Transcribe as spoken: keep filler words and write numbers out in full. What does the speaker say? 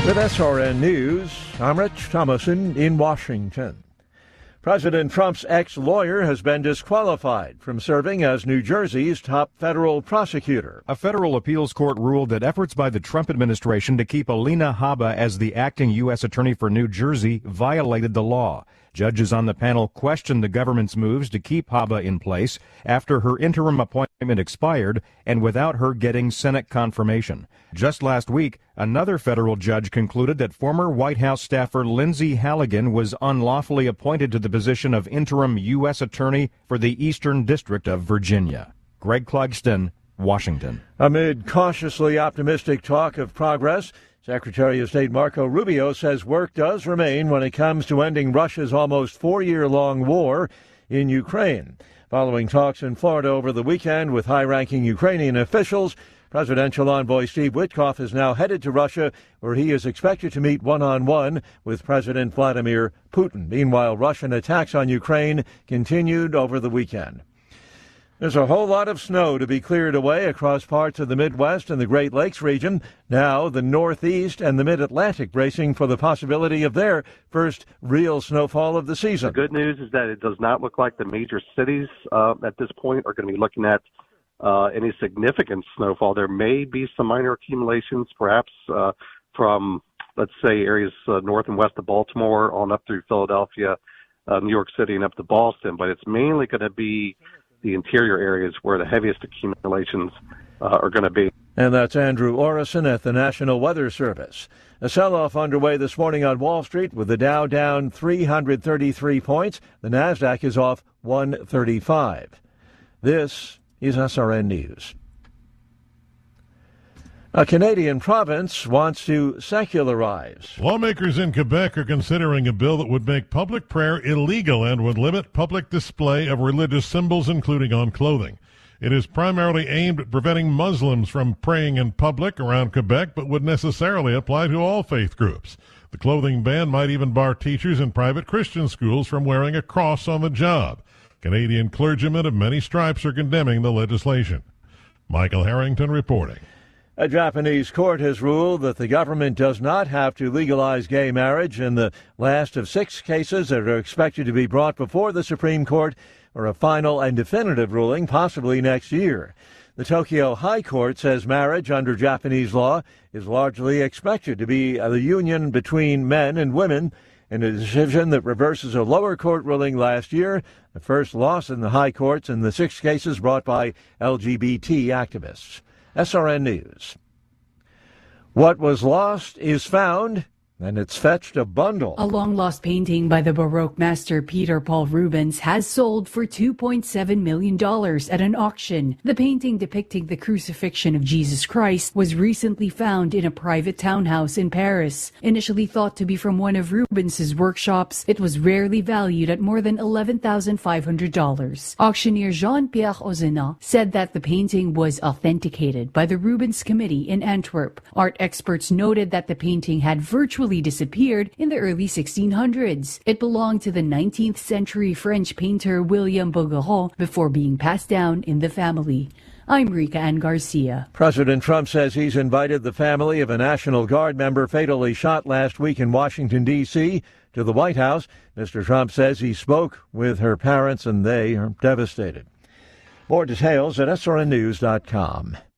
With S R N News, I'm Rich Thomason in Washington. President Trump's ex-lawyer has been disqualified from serving as New Jersey's top federal prosecutor. A federal appeals court ruled that efforts by the Trump administration to keep Alina Habba as the acting U S attorney for New Jersey violated the law. Judges on the panel questioned the government's moves to keep Habba in place after her interim appointment expired and without her getting Senate confirmation. Just last week, another federal judge concluded that former White House staffer Lindsay Halligan was unlawfully appointed to the position of interim U S attorney for the Eastern District of Virginia. Greg Clugston, Washington. Amid cautiously optimistic talk of progress, Secretary of State Marco Rubio says work does remain when it comes to ending Russia's almost four-year-long war in Ukraine. Following talks in Florida over the weekend with high-ranking Ukrainian officials, Presidential envoy Steve Witkoff is now headed to Russia, where he is expected to meet one-on-one with President Vladimir Putin. Meanwhile, Russian attacks on Ukraine continued over the weekend. There's a whole lot of snow to be cleared away across parts of the Midwest and the Great Lakes region. Now the Northeast and the Mid-Atlantic bracing for the possibility of their first real snowfall of the season. The good news is that it does not look like the major cities uh, at this point are going to be looking at uh, any significant snowfall. There may be some minor accumulations, perhaps uh, from, let's say, areas uh, north and west of Baltimore on up through Philadelphia, uh, New York City, and up to Boston. But it's mainly going to be the interior areas where the heaviest accumulations uh, are going to be. And that's Andrew Orison at the National Weather Service. A sell-off underway this morning on Wall Street with the Dow down three hundred thirty-three points. The Nasdaq is off one thirty-five. This is S R N News. A Canadian province wants to secularize. Lawmakers in Quebec are considering a bill that would make public prayer illegal and would limit public display of religious symbols, including on clothing. It is primarily aimed at preventing Muslims from praying in public around Quebec, but would necessarily apply to all faith groups. The clothing ban might even bar teachers in private Christian schools from wearing a cross on the job. Canadian clergymen of many stripes are condemning the legislation. Michael Harrington reporting. A Japanese court has ruled that the government does not have to legalize gay marriage in the last of six cases that are expected to be brought before the Supreme Court for a final and definitive ruling, possibly next year. The Tokyo High Court says marriage under Japanese law is largely expected to be the union between men and women, in a decision that reverses a lower court ruling last year, the first loss in the high courts in the six cases brought by L G B T activists. S R N News. What was lost is found, and it's fetched a bundle. A long-lost painting by the Baroque master Peter Paul Rubens has sold for two point seven million dollars at an auction. The painting depicting the crucifixion of Jesus Christ was recently found in a private townhouse in Paris. Initially thought to be from one of Rubens's workshops, it was rarely valued at more than eleven thousand five hundred dollars. Auctioneer Jean-Pierre Ozena said that the painting was authenticated by the Rubens Committee in Antwerp. Art experts noted that the painting had virtually disappeared in the early sixteen hundreds. It belonged to the nineteenth century French painter William Bouguereau before being passed down in the family. I'm Rika Ann Garcia. President Trump says he's invited the family of a National Guard member fatally shot last week in Washington, D C to the White House. Mister Trump says he spoke with her parents and they are devastated. More details at S R N news dot com.